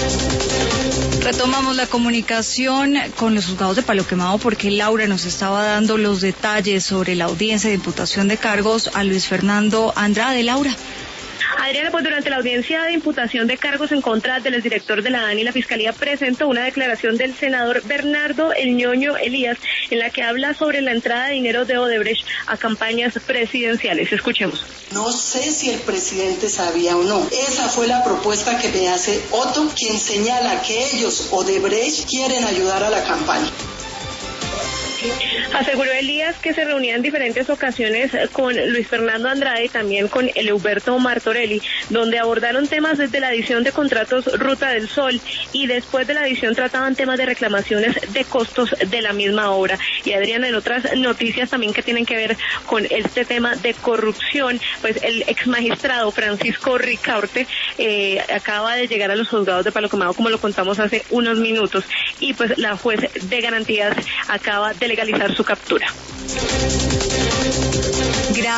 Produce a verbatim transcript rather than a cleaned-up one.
Retomamos la comunicación con los juzgados de Palo Quemado porque Laura nos estaba dando los detalles sobre la audiencia de imputación de cargos a Luis Fernando Andrade. Laura. Adriana, pues durante la audiencia de imputación de cargos en contra del exdirector de la DANI, la Fiscalía presentó una declaración del senador Bernardo El Ñoño Elías, en la que habla sobre la entrada de dinero de Odebrecht a campañas presidenciales. Escuchemos. No sé si el presidente sabía o no. Esa fue la propuesta que me hace Otto, quien señala que ellos, Odebrecht, quieren ayudar a la campaña. Aseguró Elías que se reunía en diferentes ocasiones con Luis Fernando Andrade y también con Eleuberto Martorelli, donde abordaron temas desde la adición de contratos Ruta del Sol y después de la adición trataban temas de reclamaciones de costos de la misma obra. Y Adriana, en otras noticias también que tienen que ver con este tema de corrupción, pues el ex magistrado Francisco Ricaurte eh, acaba de llegar a los juzgados de Palo Quemado, como lo contamos hace unos minutos, y pues la juez de garantías acaba de legalizar su captura.